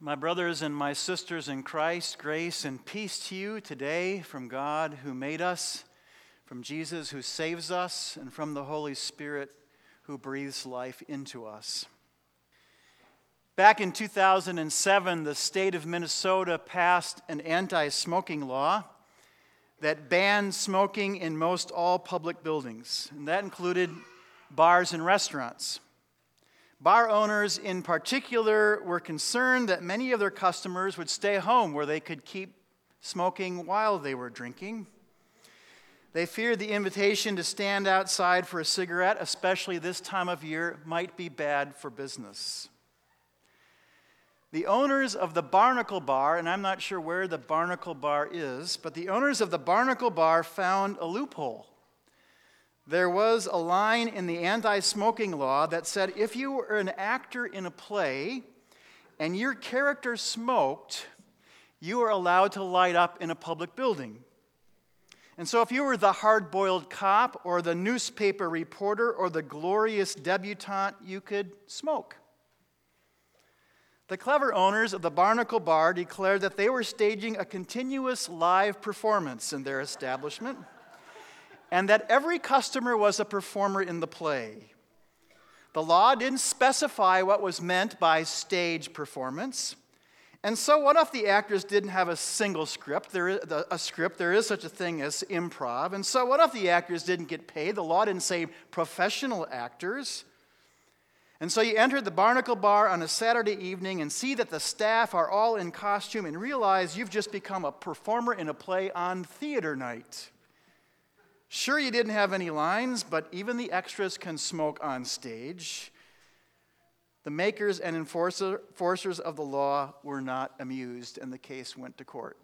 My brothers and my sisters in Christ, grace and peace to you today from God who made us, from Jesus who saves us, and from the Holy Spirit who breathes life into us. Back in 2007, the state of Minnesota passed an anti-smoking law that banned smoking in most all public buildings, and that included bars and restaurants. Bar owners in particular were concerned that many of their customers would stay home where they could keep smoking while they were drinking. They feared the invitation to stand outside for a cigarette, especially this time of year, might be bad for business. The owners of the Barnacle Bar, and I'm not sure where the Barnacle Bar is, but the owners of the Barnacle Bar found a loophole. There was a line in the anti-smoking law that said if you were an actor in a play and your character smoked, you were allowed to light up in a public building. And so if you were the hard-boiled cop or the newspaper reporter or the glorious debutante, you could smoke. The clever owners of the Barnacle Bar declared that they were staging a continuous live performance in their establishment, and that every customer was a performer in the play. The law didn't specify what was meant by stage performance. And so what if the actors didn't have a single script? There is such a thing as improv. And so what if the actors didn't get paid? The law didn't say professional actors. And so you enter the Barnacle Bar on a Saturday evening and see that the staff are all in costume and realize you've just become a performer in a play on theater night. Sure, you didn't have any lines, but even the extras can smoke on stage. The makers and enforcers of the law were not amused, and the case went to court.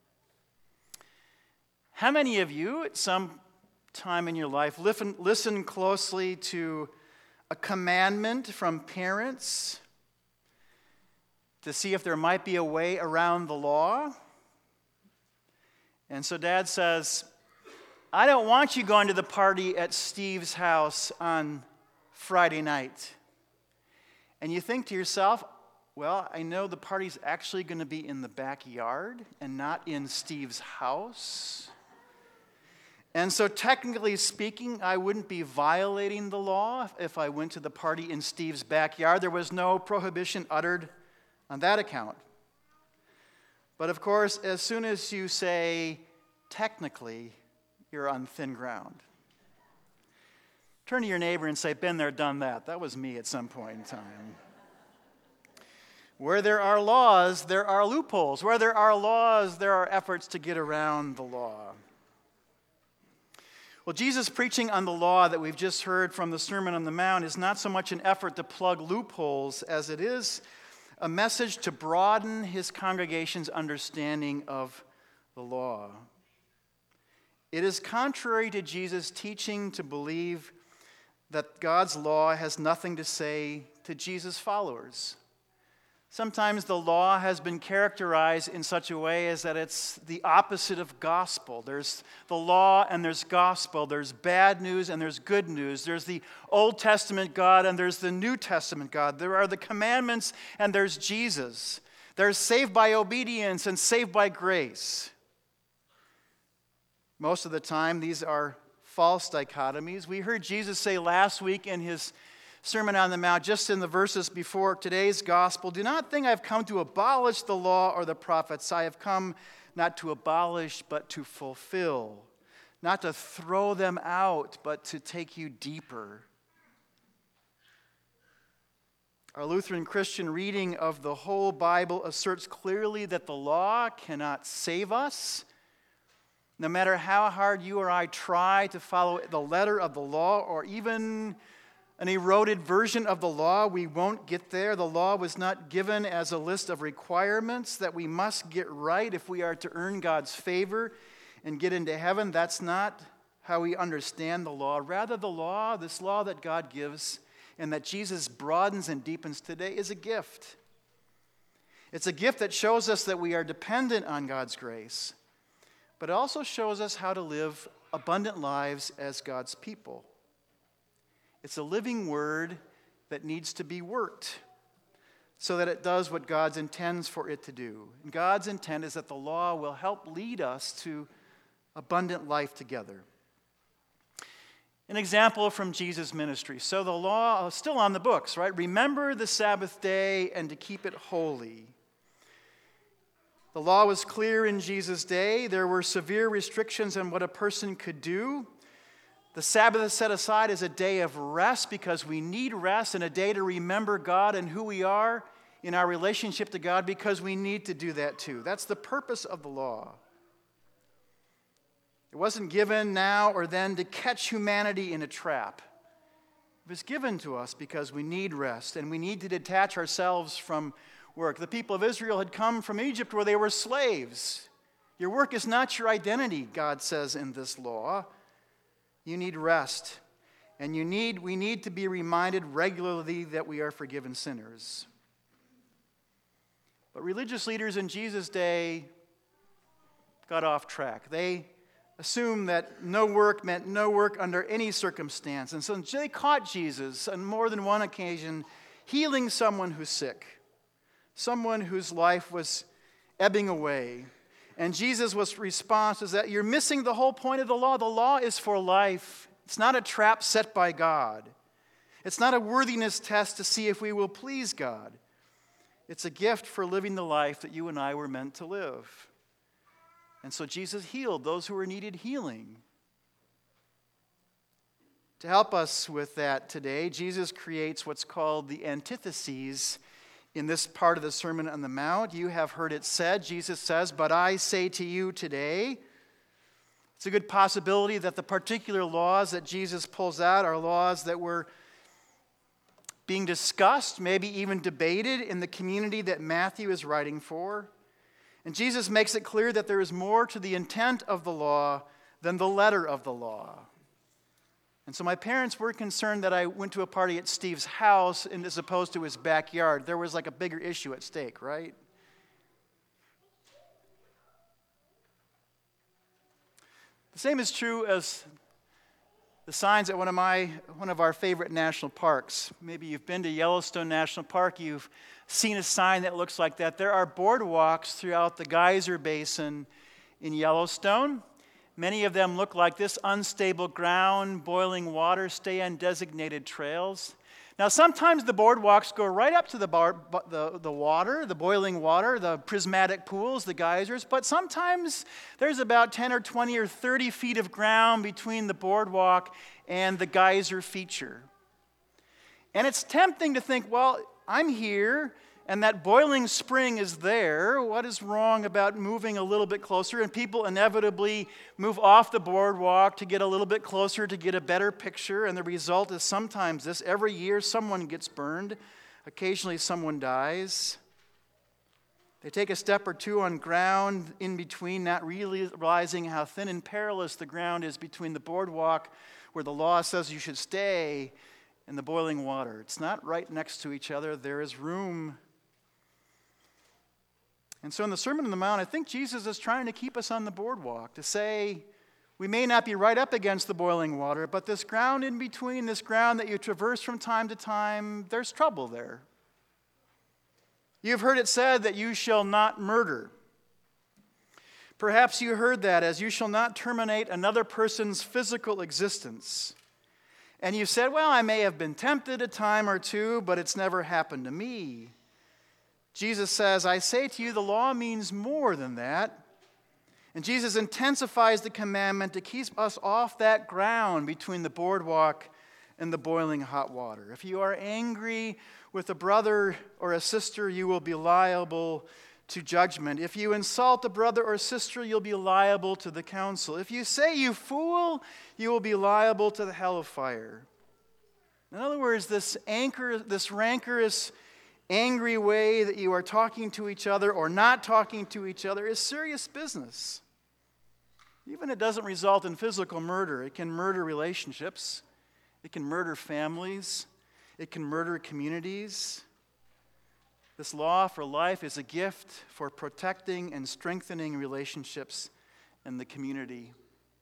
How many of you, at some time in your life, listen closely to a commandment from parents to see if there might be a way around the law? And so Dad says, I don't want you going to the party at Steve's house on Friday night. And you think to yourself, well, I know the party's actually going to be in the backyard and not in Steve's house. And so technically speaking, I wouldn't be violating the law if I went to the party in Steve's backyard. There was no prohibition uttered on that account. But of course, as soon as you say technically, you're on thin ground. Turn to your neighbor and say, been there, done that. That was me at some point in time. Where there are laws, there are loopholes. Where there are laws, there are efforts to get around the law. Well, Jesus' preaching on the law that we've just heard from the Sermon on the Mount is not so much an effort to plug loopholes as it is a message to broaden his congregation's understanding of the law. It is contrary to Jesus' teaching to believe that God's law has nothing to say to Jesus' followers. Sometimes the law has been characterized in such a way as that it's the opposite of gospel. There's the law and there's gospel. There's bad news and there's good news. There's the Old Testament God and there's the New Testament God. There are the commandments and there's Jesus. There's saved by obedience and saved by grace. Most of the time, these are false dichotomies. We heard Jesus say last week in his Sermon on the Mount, just in the verses before today's gospel, do not think I've come to abolish the law or the prophets. I have come not to abolish, but to fulfill. Not to throw them out, but to take you deeper. Our Lutheran Christian reading of the whole Bible asserts clearly that the law cannot save us. No matter how hard you or I try to follow the letter of the law or even an eroded version of the law, we won't get there. The law was not given as a list of requirements that we must get right if we are to earn God's favor and get into heaven. That's not how we understand the law. Rather, the law, this law that God gives and that Jesus broadens and deepens today, is a gift. It's a gift that shows us that we are dependent on God's grace, but it also shows us how to live abundant lives as God's people. It's a living word that needs to be worked. so that it does what God intends for it to do. And God's intent is that the law will help lead us to abundant life together. An example from Jesus' ministry. So the law is still on the books, right? Remember the Sabbath day and to keep it holy. The law was clear in Jesus' day. There were severe restrictions on what a person could do. The Sabbath is set aside as a day of rest because we need rest, and a day to remember God and who we are in our relationship to God because we need to do that too. That's the purpose of the law. It wasn't given now or then to catch humanity in a trap. It was given to us because we need rest and we need to detach ourselves from work. The people of Israel had come from Egypt where they were slaves. Your work is not your identity, God says in this law. You need rest. And we need to be reminded regularly that we are forgiven sinners. But religious leaders in Jesus' day got off track. They assumed that no work meant no work under any circumstance. And so they caught Jesus on more than one occasion healing someone who's sick, someone whose life was ebbing away. And Jesus' response is that you're missing the whole point of the law. The law is for life. It's not a trap set by God. It's not a worthiness test to see if we will please God. It's a gift for living the life that you and I were meant to live. And so Jesus healed those who needed healing. To help us with that today, Jesus creates what's called the antitheses in this part of the Sermon on the Mount. You have heard it said, Jesus says, but I say to you today. It's a good possibility that the particular laws that Jesus pulls out are laws that were being discussed, maybe even debated in the community that Matthew is writing for. And Jesus makes it clear that there is more to the intent of the law than the letter of the law. And so my parents were concerned that I went to a party at Steve's house as opposed to his backyard. There was like a bigger issue at stake, right? The same is true as the signs at one of our favorite national parks. Maybe you've been to Yellowstone National Park, you've seen a sign that looks like that. There are boardwalks throughout the Geyser Basin in Yellowstone. Many of them look like this: unstable ground, boiling water, stay on designated trails. Now, sometimes the boardwalks go right up to the water, the boiling water, the prismatic pools, the geysers, but sometimes there's about 10 or 20 or 30 feet of ground between the boardwalk and the geyser feature. And it's tempting to think, well, I'm here, and that boiling spring is there. What is wrong about moving a little bit closer? And people inevitably move off the boardwalk to get a little bit closer to get a better picture. And the result is sometimes this: every year someone gets burned. Occasionally someone dies. They take a step or two on ground in between, not realizing how thin and perilous the ground is between the boardwalk where the law says you should stay and the boiling water. It's not right next to each other. There is room. And so in the Sermon on the Mount, I think Jesus is trying to keep us on the boardwalk, to say we may not be right up against the boiling water, but this ground in between, this ground that you traverse from time to time, there's trouble there. You've heard it said that you shall not murder. Perhaps you heard that as you shall not terminate another person's physical existence. And you said, well, I may have been tempted a time or two, but it's never happened to me. Jesus says, I say to you, the law means more than that. And Jesus intensifies the commandment to keep us off that ground between the boardwalk and the boiling hot water. If you are angry with a brother or a sister, you will be liable to judgment. If you insult a brother or sister, you'll be liable to the council. If you say, you fool, you will be liable to the hell of fire. In other words, this rancorous, angry way that you are talking to each other or not talking to each other is serious business. Even if it doesn't result in physical murder, it can murder relationships, it can murder families, it can murder communities. This law for life is a gift for protecting and strengthening relationships in the community.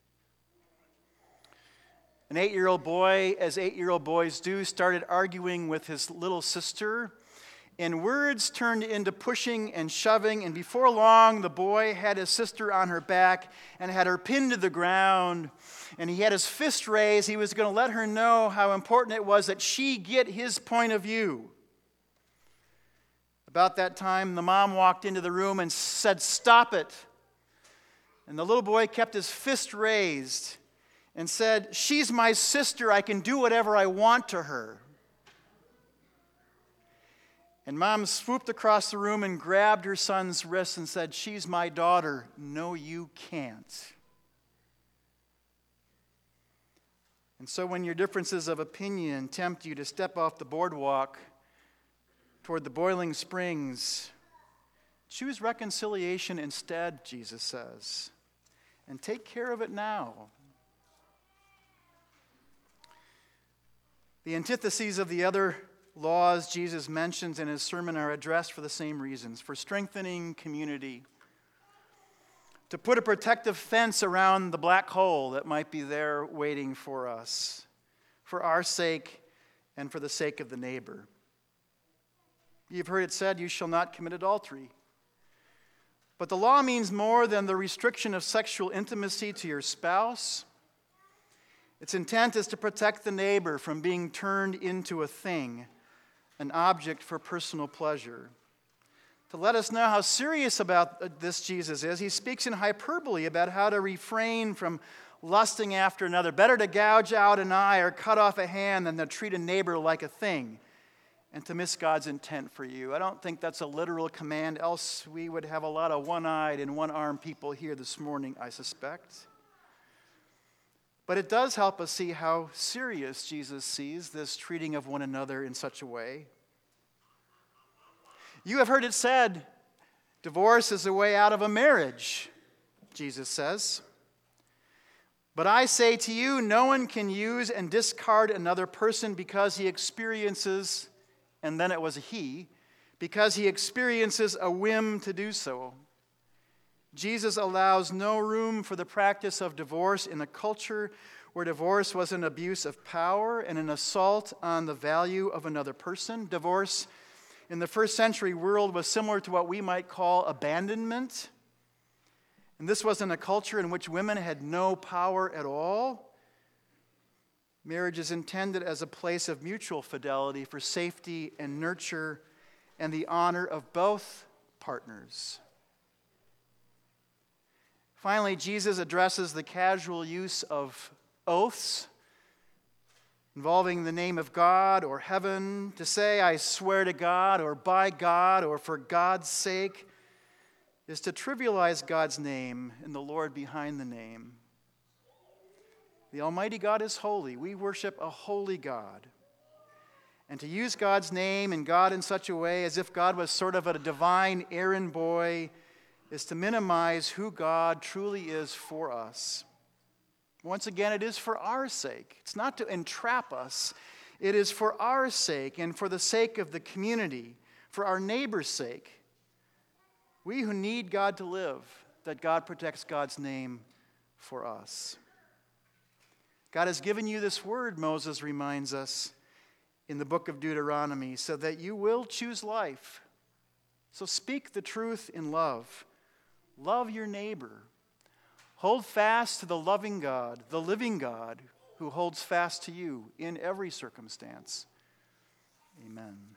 An 8-year-old boy, as 8-year-old boys do, started arguing with his little sister. and words turned into pushing and shoving, and before long the boy had his sister on her back and had her pinned to the ground, and he had his fist raised. He was going to let her know how important it was that she get his point of view. About that time, the mom walked into the room and said, "Stop it." And the little boy kept his fist raised and said, "She's my sister. I can do whatever I want to her." And Mom swooped across the room and grabbed her son's wrist and said, "She's my daughter." "No, you can't." And so when your differences of opinion tempt you to step off the boardwalk toward the boiling springs, choose reconciliation instead, Jesus says, and take care of it now. The antitheses of the other laws Jesus mentions in his sermon are addressed for the same reasons: for strengthening community, to put a protective fence around the black hole that might be there waiting for us, for our sake and for the sake of the neighbor. You've heard it said, "You shall not commit adultery." But the law means more than the restriction of sexual intimacy to your spouse. Its intent is to protect the neighbor from being turned into a thing, an object for personal pleasure. To let us know how serious about this Jesus is, he speaks in hyperbole about how to refrain from lusting after another. Better to gouge out an eye or cut off a hand than to treat a neighbor like a thing and to miss God's intent for you. I don't think that's a literal command, else we would have a lot of one-eyed and one-armed people here this morning, I suspect. But it does help us see how serious Jesus sees this treating of one another in such a way. You have heard it said, divorce is a way out of a marriage, Jesus says. But I say to you, no one can use and discard another person because he experiences, and then it was a he, because he experiences a whim to do so. Jesus allows no room for the practice of divorce in a culture where divorce was an abuse of power and an assault on the value of another person. Divorce in the first century world was similar to what we might call abandonment. And this was in a culture in which women had no power at all. Marriage is intended as a place of mutual fidelity for safety and nurture and the honor of both partners. Finally, Jesus addresses the casual use of oaths involving the name of God or heaven. To say, "I swear to God," or "by God," or "for God's sake," is to trivialize God's name and the Lord behind the name. The Almighty God is holy. We worship a holy God. And to use God's name and God in such a way as if God was sort of a divine errand boy is to minimize who God truly is for us. Once again, it is for our sake. It's not to entrap us. It is for our sake and for the sake of the community, for our neighbor's sake. We who need God to live, that God protects God's name for us. God has given you this word, Moses reminds us in the book of Deuteronomy, so that you will choose life. So speak the truth in love. Love your neighbor. Hold fast to the loving God, the living God, who holds fast to you in every circumstance. Amen.